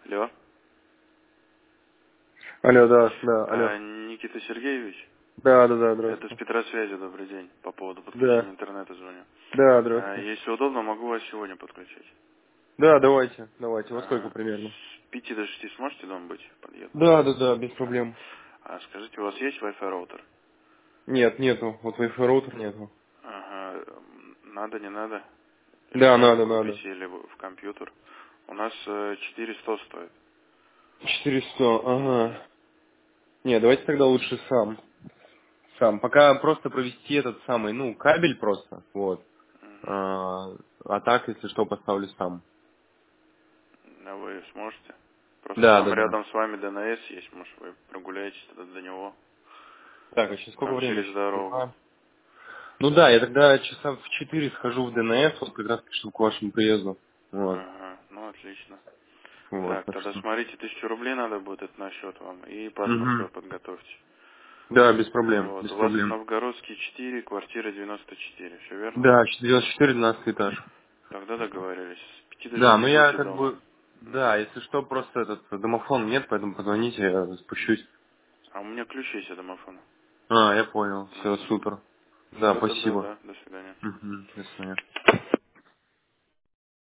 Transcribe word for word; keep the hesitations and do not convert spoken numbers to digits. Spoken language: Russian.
Алло. Алло, да, да, алло. А, Никита Сергеевич? Да, да, да, Это с здравствуйте. Петросвязи, добрый день. По поводу подключения Да, интернета звоню. да, А, здравствуйте. если удобно, могу вас сегодня подключить. Да, давайте, давайте. Во сколько А, примерно? с пяти до шести сможете дома быть? Подъеду. Да, да, да, без Ага. проблем. А скажите, у вас есть Wi-Fi роутер? Нет, нету. Вот Wi-Fi роутер нету. Ага. м, Надо, не надо? Или Да, сами надо, купите, надо. или в в компьютер? У нас э, четыреста стоит. четыреста, Мгм. ага. Не, давайте тогда лучше сам. Сам. Пока просто провести этот самый, ну, кабель просто, вот. Мгм. А, а так, если что, поставлю сам. А вы сможете? Просто Да, там да, да. рядом с вами Д Н С есть, может вы прогуляетесь тогда до него. Так, а сейчас сколько Там времени? через Сейчас дорогу. два. Ну да, я тогда часа в четыре схожу в Д Н С, вот как раз чтобы к вашему приезду. Вот. Ага, ну отлично. Вот, Так, так тогда что. смотрите, тысячу рублей надо будет это на счет вам. И паспорт свой Угу. подготовьте. Да, без проблем, Вот, без у вас проблем. Новгородский четыре, квартира девяносто четыре, все верно? Да, девяносто четыре, двенадцатый этаж. Тогда договорились. С пяти до Да, шести ну я будьте как дома. бы, да, Мгм. если что, просто этот домофон нет, поэтому позвоните, я спущусь. А у меня ключ есть от домофона. А, я понял, все, Угу. супер. Да, Все, тогда спасибо. да, до свидания. Угу, до свидания.